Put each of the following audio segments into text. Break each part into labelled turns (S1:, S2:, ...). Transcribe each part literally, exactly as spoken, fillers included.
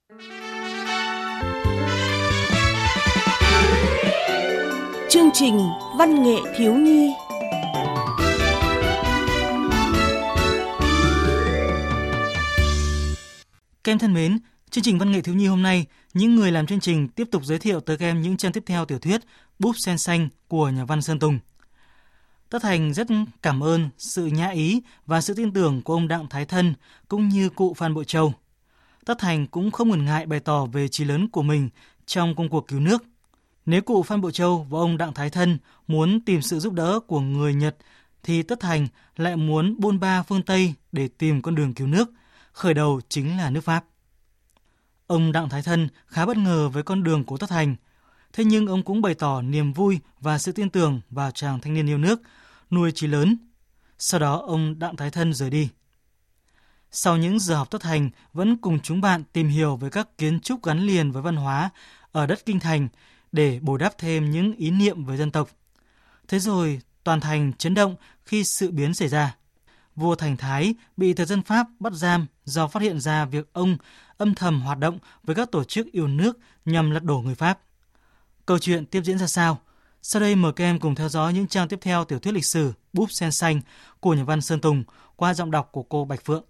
S1: Chương trình Văn nghệ thiếu nhi.
S2: Các em thân mến, chương trình Văn nghệ thiếu nhi hôm nay, những người làm chương trình tiếp tục giới thiệu tới các em những trang tiếp theo tiểu thuyết Búp Sen Xanh của nhà văn Sơn Tùng. Tất Thành rất cảm ơn sự nhã ý và sự tin tưởng của ông Đặng Thái Thân cũng như cụ Phan Bội Châu. Tất Thành cũng không ngần ngại bày tỏ về chí lớn của mình trong công cuộc cứu nước. Nếu cụ Phan Bội Châu và ông Đặng Thái Thân muốn tìm sự giúp đỡ của người Nhật, thì Tất Thành lại muốn bôn ba phương Tây để tìm con đường cứu nước, khởi đầu chính là nước Pháp. Ông Đặng Thái Thân khá bất ngờ với con đường của Tất Thành, thế nhưng ông cũng bày tỏ niềm vui và sự tin tưởng vào chàng thanh niên yêu nước, nuôi chí lớn. Sau đó ông Đặng Thái Thân rời đi. Sau những giờ học, Tất Thành vẫn cùng chúng bạn tìm hiểu về các kiến trúc gắn liền với văn hóa ở đất Kinh Thành để bồi đắp thêm những ý niệm về dân tộc. Thế rồi toàn thành chấn động khi sự biến xảy ra. Vua Thành Thái bị thực dân Pháp bắt giam do phát hiện ra việc ông âm thầm hoạt động với các tổ chức yêu nước nhằm lật đổ người Pháp. Câu chuyện tiếp diễn ra sao? Sau đây mời các em cùng theo dõi những trang tiếp theo tiểu thuyết lịch sử Búp Sen Xanh của nhà văn Sơn Tùng qua giọng đọc của cô Bạch Phượng.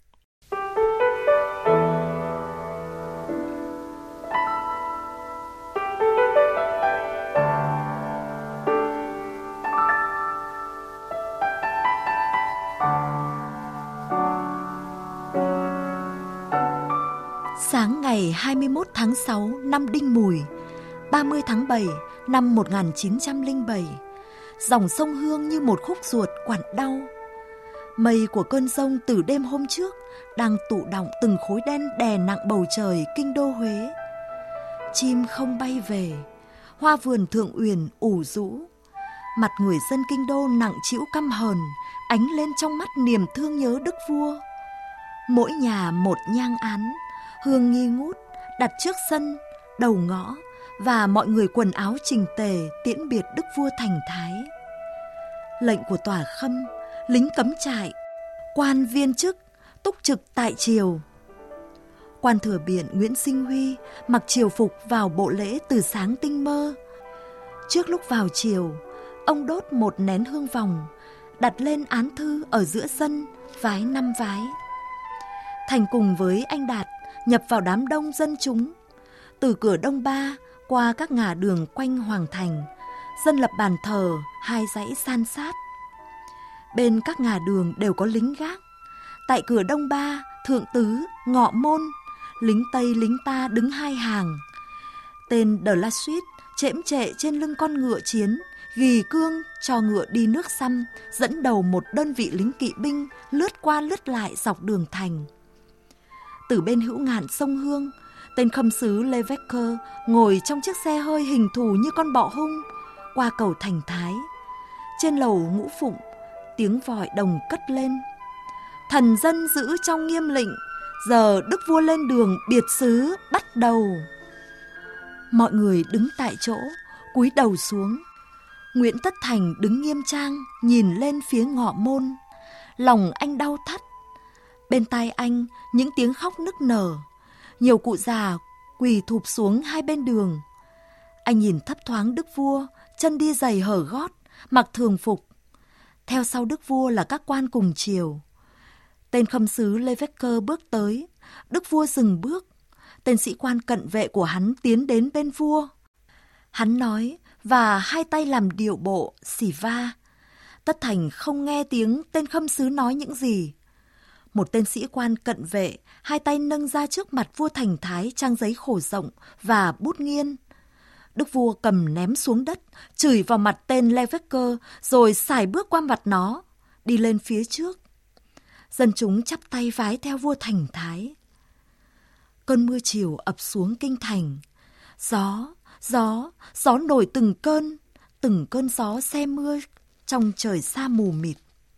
S3: Sáng ngày hai mươi mốt tháng sáu năm Đinh Mùi, ba mươi tháng bảy năm một nghìn chín trăm lẻ bảy, dòng sông Hương như một khúc ruột quặn đau. Mây của cơn giông từ đêm hôm trước đang tụ đọng từng khối đen đè nặng bầu trời kinh đô Huế. Chim không bay về, hoa vườn Thượng Uyển ủ rũ. Mặt người dân kinh đô nặng trĩu căm hờn, ánh lên trong mắt niềm thương nhớ đức vua. Mỗi nhà một nhang án, hương nghi ngút đặt trước sân, đầu ngõ, và mọi người quần áo chỉnh tề tiễn biệt đức vua Thành Thái. Lệnh của tòa khâm, lính cấm trại, quan viên chức túc trực tại triều. Quan thừa biện Nguyễn Sinh Huy mặc triều phục vào bộ lễ từ sáng tinh mơ. Trước lúc vào triều, ông đốt một nén hương vòng, đặt lên án thư ở giữa sân, vái năm vái. Thành cùng với anh Đạt nhập vào đám đông dân chúng. Từ cửa Đông Ba qua các ngả đường quanh Hoàng Thành, dân lập bàn thờ hai dãy san sát. Bên các ngả đường đều có lính gác. Tại cửa Đông Ba, Thượng Tứ, Ngọ Môn, lính Tây lính ta đứng hai hàng. Tên De La Suite chễm trệ trên lưng con ngựa chiến, gì cương cho ngựa đi nước xăm, dẫn đầu một đơn vị lính kỵ binh lướt qua lướt lại dọc đường thành. Từ bên hữu ngạn sông Hương, tên khâm sứ Levesque ngồi trong chiếc xe hơi hình thù như con bọ hung qua cầu Thành Thái. Trên lầu Ngũ Phụng, tiếng vòi đồng cất lên: thần dân giữ trong nghiêm lệnh, giờ đức vua lên đường biệt xứ bắt đầu. Mọi người đứng tại chỗ, cúi đầu xuống. Nguyễn Tất Thành đứng nghiêm trang, nhìn lên phía Ngọ Môn. Lòng anh đau thắt. Bên tai anh những tiếng khóc nức nở. Nhiều cụ già quỳ thụp xuống hai bên đường. Anh nhìn thấp thoáng đức vua, chân đi giày hở gót, mặc thường phục. Theo sau đức vua là các quan cùng triều. Tên khâm sứ Levesque bước tới. Đức vua dừng bước. Tên sĩ quan cận vệ của hắn tiến đến bên vua. Hắn nói và hai tay làm điệu bộ xì va. Tất Thành không nghe tiếng tên khâm sứ nói những gì. Một tên sĩ quan cận vệ hai tay nâng ra trước mặt vua Thành Thái trang giấy khổ rộng và bút nghiên. Đức vua cầm ném xuống đất, chửi vào mặt tên Levesque rồi sải bước qua mặt nó, đi lên phía trước. Dân chúng chắp tay vái theo vua Thành Thái. Cơn mưa chiều ập xuống kinh thành. Gió, gió, gió nổi từng cơn, từng cơn gió se mưa trong trời sa mù mịt.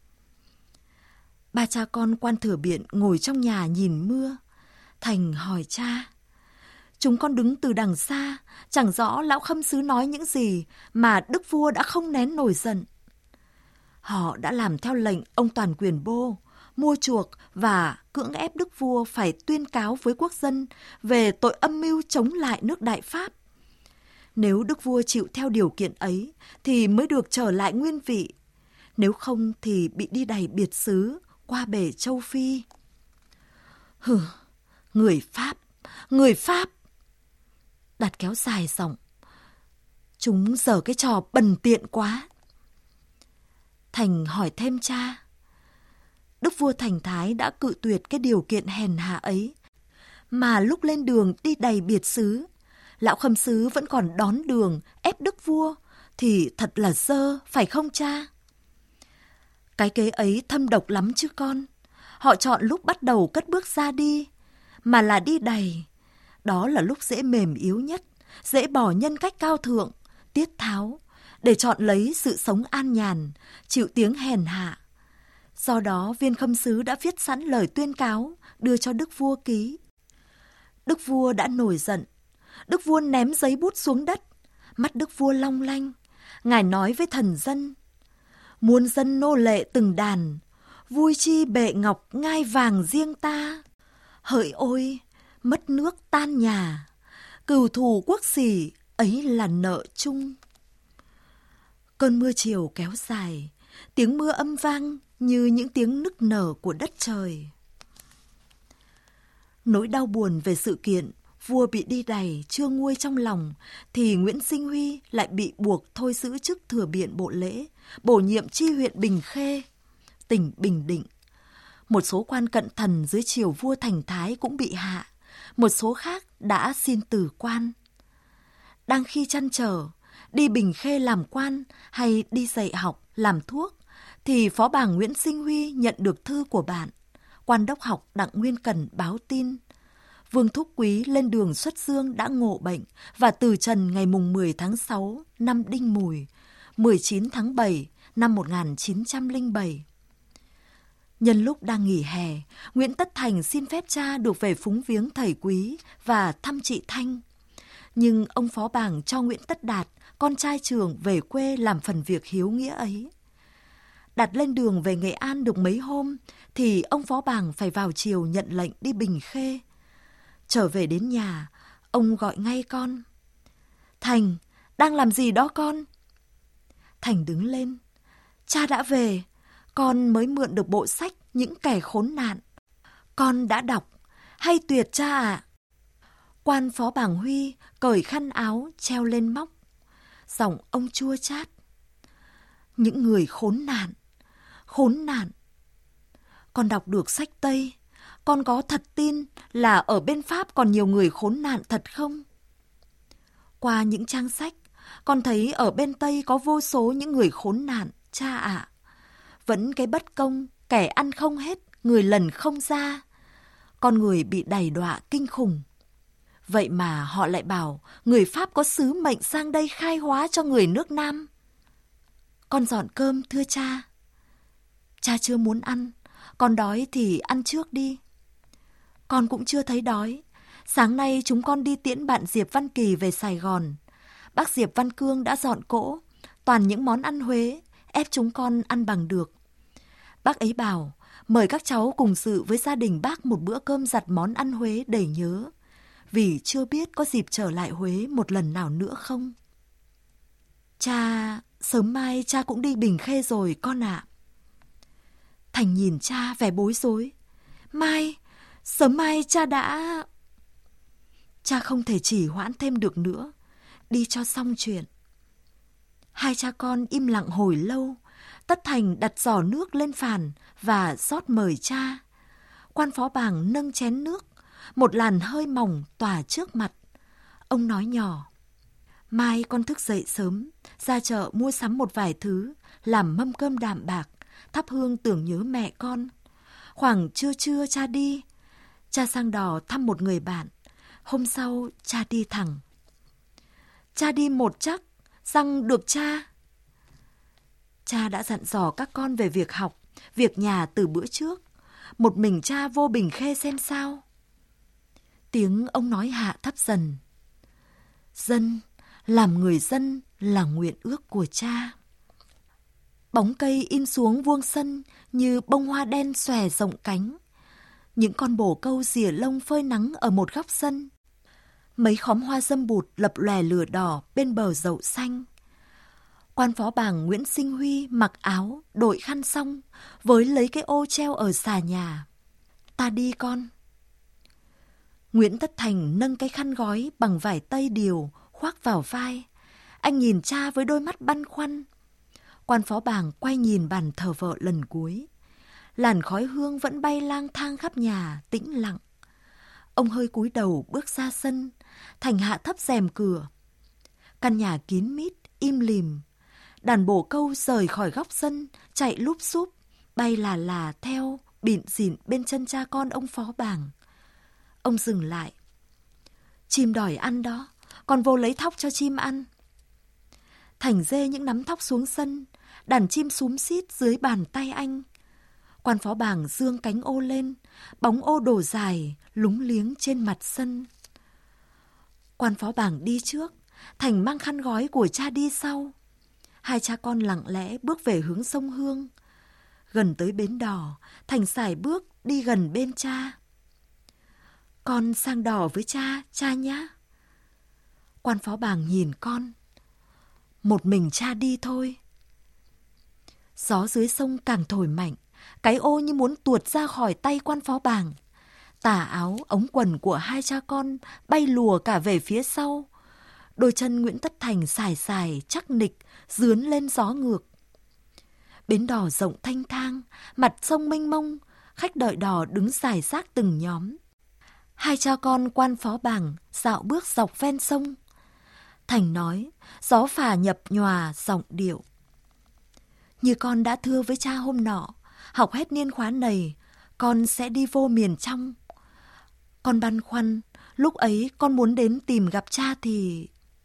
S3: Ba cha con quan thừa biện ngồi trong nhà nhìn mưa. Thành hỏi cha: chúng con đứng từ đằng xa, chẳng rõ lão khâm sứ nói những gì mà đức vua đã không nén nổi giận. Họ đã làm theo lệnh ông Toàn Quyền Bô, mua chuộc và cưỡng ép đức vua phải tuyên cáo với quốc dân về tội âm mưu chống lại nước Đại Pháp. Nếu đức vua chịu theo điều kiện ấy thì mới được trở lại nguyên vị, nếu không thì bị đi đày biệt xứ qua bể châu Phi. Hừ, người Pháp, người Pháp! Đạt kéo dài giọng. Chúng giở cái trò bần tiện quá. Thành hỏi thêm cha. Đức vua Thành Thái đã cự tuyệt cái điều kiện hèn hạ ấy, mà lúc lên đường đi đày biệt xứ, lão khâm sứ vẫn còn đón đường ép đức vua, thì thật là dơ, phải không cha? Cái kế ấy thâm độc lắm chứ con. Họ chọn lúc bắt đầu cất bước ra đi, mà là đi đày. Đó là lúc dễ mềm yếu nhất, dễ bỏ nhân cách cao thượng, tiết tháo, để chọn lấy sự sống an nhàn, chịu tiếng hèn hạ. Do đó viên khâm sứ đã viết sẵn lời tuyên cáo, đưa cho đức vua ký. Đức vua đã nổi giận. Đức vua ném giấy bút xuống đất. Mắt đức vua long lanh. Ngài nói với thần dân: muôn dân nô lệ từng đàn, vui chi bệ ngọc ngai vàng riêng ta. Hỡi ôi, mất nước tan nhà, cừu thù quốc sỉ ấy là nợ chung. Cơn mưa chiều kéo dài, tiếng mưa âm vang như những tiếng nức nở của đất trời. Nỗi đau buồn về sự kiện vua bị đi đày chưa nguôi trong lòng, thì Nguyễn Sinh Huy lại bị buộc thôi giữ chức thừa biện bộ lễ, bổ nhiệm chi huyện Bình Khê, tỉnh Bình Định. Một số quan cận thần dưới triều vua Thành Thái cũng bị hạ, một số khác đã xin từ quan. Đang khi trăn trở, đi Bình Khê làm quan hay đi dạy học, làm thuốc, thì phó bảng Nguyễn Sinh Huy nhận được thư của bạn. Quan đốc học Đặng Nguyên Cẩn báo tin Vương Thúc Quý lên đường xuất dương đã ngộ bệnh và từ trần ngày mùng mười tháng sáu năm Đinh Mùi, mười chín tháng bảy năm một nghìn chín trăm lẻ bảy. Nhân lúc đang nghỉ hè, Nguyễn Tất Thành xin phép cha được về phúng viếng thầy Quý và thăm chị Thanh. Nhưng ông phó bảng cho Nguyễn Tất Đạt, con trai trưởng, về quê làm phần việc hiếu nghĩa ấy. Đạt lên đường về Nghệ An được mấy hôm, thì ông phó bảng phải vào chiều nhận lệnh đi Bình Khê. Trở về đến nhà, ông gọi ngay con. Thành, đang làm gì đó con? Thành đứng lên. Cha đã về, con mới mượn được bộ sách Những Kẻ Khốn Nạn. Con đã đọc, hay tuyệt cha ạ. Quan phó bảng Huy cởi khăn áo treo lên móc. Giọng ông chua chát. Những người khốn nạn, khốn nạn. Con đọc được sách Tây, con có thật tin là ở bên Pháp còn nhiều người khốn nạn thật không? Qua những trang sách, con thấy ở bên Tây có vô số những người khốn nạn, cha ạ. Vẫn cái bất công, kẻ ăn không hết, người lần không ra. Con người bị đày đọa kinh khủng. Vậy mà họ lại bảo người Pháp có sứ mệnh sang đây khai hóa cho người nước Nam. Con dọn cơm thưa cha. Cha chưa muốn ăn, con đói thì ăn trước đi. Con cũng chưa thấy đói. Sáng nay chúng con đi tiễn bạn Diệp Văn Kỳ về Sài Gòn. Bác Diệp Văn Cương đã dọn cỗ, toàn những món ăn Huế, ép chúng con ăn bằng được. Bác ấy bảo mời các cháu cùng dự với gia đình bác một bữa cơm giặt món ăn Huế đầy nhớ, vì chưa biết có dịp trở lại Huế một lần nào nữa không. Cha, sớm mai cha cũng đi Bình Khê rồi con ạ. Thành nhìn cha vẻ bối rối. Mai, sớm mai cha đã... Cha không thể trì hoãn thêm được nữa, đi cho xong chuyện. Hai cha con im lặng hồi lâu. Tất Thành đặt giỏ nước lên phàn và rót mời cha. Quan phó bảng nâng chén nước, một làn hơi mỏng tỏa trước mặt. Ông nói nhỏ. Mai con thức dậy sớm, ra chợ mua sắm một vài thứ, làm mâm cơm đạm bạc, thắp hương tưởng nhớ mẹ con. Khoảng trưa trưa cha đi. Cha sang đò thăm một người bạn. Hôm sau cha đi thẳng. Cha đi một chắc, rằng được cha. Cha đã dặn dò các con về việc học, việc nhà từ bữa trước. Một mình cha vô Bình Khê xem sao. Tiếng ông nói hạ thấp dần. Dân, làm người dân là nguyện ước của cha. Bóng cây in xuống vuông sân như bông hoa đen xòe rộng cánh. Những con bồ câu rỉa lông phơi nắng ở một góc sân. Mấy khóm hoa dâm bụt lập lòe lửa đỏ bên bờ dậu xanh. Quan phó bảng Nguyễn Sinh Huy mặc áo, đội khăn xong, với lấy cái ô treo ở xà nhà. Ta đi con. Nguyễn Tất Thành nâng cái khăn gói bằng vải tây điều, khoác vào vai. Anh nhìn cha với đôi mắt băn khoăn. Quan phó bảng quay nhìn bàn thờ vợ lần cuối. Làn khói hương vẫn bay lang thang khắp nhà, tĩnh lặng. Ông hơi cúi đầu bước ra sân, Thành hạ thấp rèm cửa. Căn nhà kín mít, im lìm. Đàn bồ câu rời khỏi góc sân, chạy lúp xúp, bay là là theo, bịn xỉn bên chân cha con ông phó bảng. Ông dừng lại. Chim đòi ăn đó, con vô lấy thóc cho chim ăn. Thành dê những nắm thóc xuống sân, đàn chim xúm xít dưới bàn tay anh. Quan phó bảng dương cánh ô lên, bóng ô đổ dài, lúng liếng trên mặt sân. Quan phó bảng đi trước, Thành mang khăn gói của cha đi sau. Hai cha con lặng lẽ bước về hướng sông Hương. Gần tới bến đò, Thành sải bước đi gần bên cha. Con sang đò với cha, cha nhá. Quan phó bảng nhìn con. Một mình cha đi thôi. Gió dưới sông càng thổi mạnh, cái ô như muốn tuột ra khỏi tay quan phó bảng. Tà áo, ống quần của hai cha con bay lùa cả về phía sau. Đôi chân Nguyễn Tất Thành xài xài, chắc nịch, dướn lên gió ngược. Bến đò rộng thanh thang, mặt sông mênh mông, khách đợi đò đứng rải rác từng nhóm. Hai cha con quan phó bảng dạo bước dọc ven sông. Thành nói, gió phả nhập nhòa giọng điệu. Như con đã thưa với cha hôm nọ, học hết niên khóa này, con sẽ đi vô miền trong. Con băn khoăn, lúc ấy con muốn đến tìm gặp cha thì...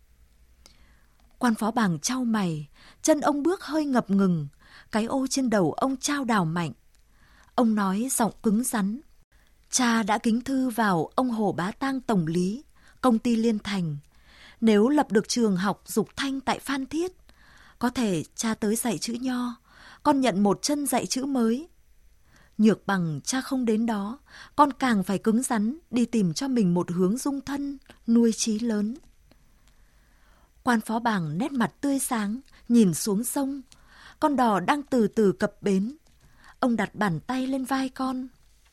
S3: Quan phó bảng chau mày, chân ông bước hơi ngập ngừng, cái ô trên đầu ông trao đảo mạnh. Ông nói giọng cứng rắn. Cha đã kính thư vào ông Hồ Bá Tang tổng lý, công ty Liên Thành. Nếu lập được trường học Dục Thanh tại Phan Thiết, có thể cha tới dạy chữ nho, con nhận một chân dạy chữ mới. Nhược bằng cha không đến đó, con càng phải cứng rắn đi tìm cho mình một hướng dung thân, nuôi chí lớn. Quan phó bảng nét mặt tươi sáng, nhìn xuống sông. Con đò đang từ từ cập bến. Ông đặt bàn tay lên vai con.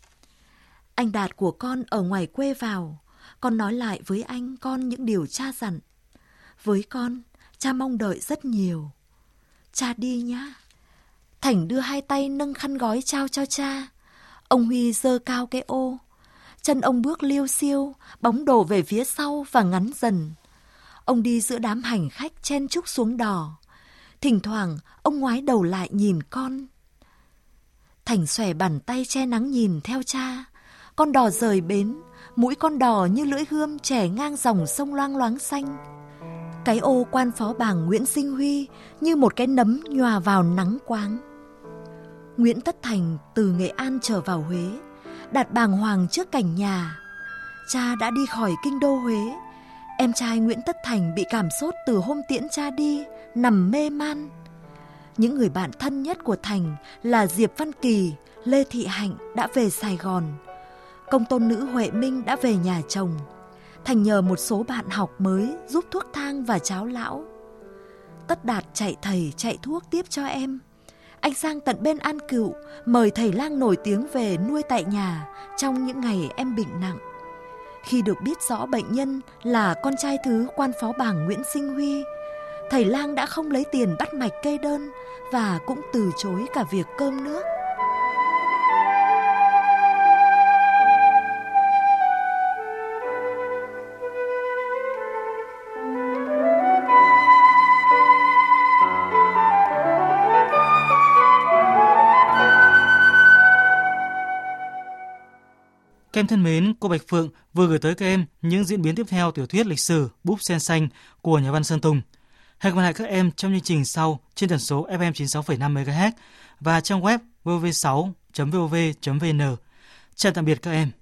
S3: Anh Đạt của con ở ngoài quê vào, con nói lại với anh con những điều cha dặn. Với con, cha mong đợi rất nhiều. Cha đi nhá. Thành đưa hai tay nâng khăn gói trao cho cha. Ông Huy giơ cao cái ô. Chân ông bước liêu xiêu, bóng đổ về phía sau và ngắn dần. Ông đi giữa đám hành khách chen chúc xuống đò. Thỉnh thoảng, ông ngoái đầu lại nhìn con. Thành xòe bàn tay che nắng nhìn theo cha. Con đò rời bến, mũi con đò như lưỡi gươm chẻ ngang dòng sông loang loáng xanh. Cái ô quan phó bảng Nguyễn Sinh Huy như một cái nấm nhòa vào nắng quáng. Nguyễn Tất Thành từ Nghệ An trở vào Huế, đặt bàng hoàng trước cảnh nhà. Cha đã đi khỏi kinh đô Huế. Em trai Nguyễn Tất Thành bị cảm sốt từ hôm tiễn cha đi, nằm mê man. Những người bạn thân nhất của Thành là Diệp Văn Kỳ, Lê Thị Hạnh đã về Sài Gòn. Công tôn nữ Huệ Minh đã về nhà chồng. Thành nhờ một số bạn học mới giúp thuốc thang và cháo lão. Tất Đạt chạy thầy chạy thuốc tiếp cho em. Anh sang tận bên An Cựu mời thầy lang nổi tiếng về nuôi tại nhà trong những ngày em bệnh nặng. Khi được biết rõ bệnh nhân là con trai thứ quan phó bảng Nguyễn Sinh Huy, thầy lang đã không lấy tiền bắt mạch kê đơn và cũng từ chối cả việc cơm nước.
S2: Các em thân mến, cô Bạch Phượng vừa gửi tới các em những diễn biến tiếp theo tiểu thuyết lịch sử Búp Sen Xanh của nhà văn Sơn Tùng. Hẹn gặp lại các em trong chương trình sau trên tần số ép em chín mươi sáu phẩy năm mê ga héc và trang web vê o vê sáu chấm vê o vê chấm vê en. Chào tạm biệt các em.